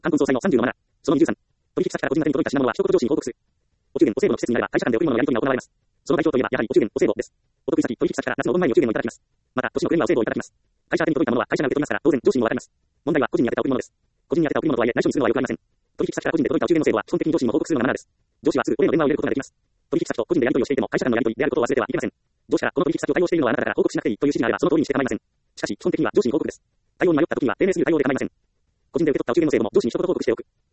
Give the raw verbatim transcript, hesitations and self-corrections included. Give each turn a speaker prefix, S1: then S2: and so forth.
S1: 冠婚葬祭のさんじゅうのマナー。そのにじゅうさん。取引先から個人宛てに届いた品物は一言上司に報告する。お中元、お歳暮の季節になれば会社間で贈り物のやり取りが行われます。その代表といえばやはりお中元、お歳暮です。お得意先、取引先から夏のお盆前にお中元をいただきます。また、年の暮れにはお歳暮をいただきます。会社宛てに届いたものは会社が受け取りますから、当然上司にも渡ります。問題は個人に宛てた贈り物です。個人に宛てた贈り物とはいえ内緒にするのはよくありません。取引先から個人で届いたお中元の制度は基本的に上司にも報告するのがマナーです。上司はすぐお礼の電話を入れることができます。取引先と個人でやり取りをしていても会社間のやり取りであることを忘れてはいけません。上司からこの取引先を対応しているのはあなただから報告しなくていいという指示があればその通りにして構いません。しかし基本的には上司に報告です。対応に迷った時には丁寧すぎる対応で構いません。個人で受け取ったお中元の制度も上司に一言報告しておく。